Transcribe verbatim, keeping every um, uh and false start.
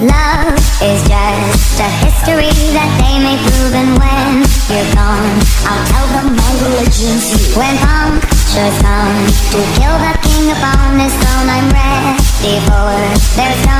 Love is just a history that they may prove, and when you're gone, I'll tell them my religion's you. When punctures come to kill the king upon his throne, I'm ready for their